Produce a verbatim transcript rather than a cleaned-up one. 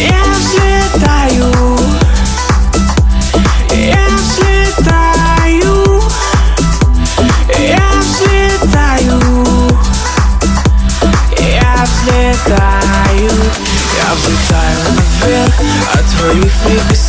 Я взлетаю, я взлетаю, я взлетаю, я взлетаю, я взлетаю наверх от твоих прикосновений.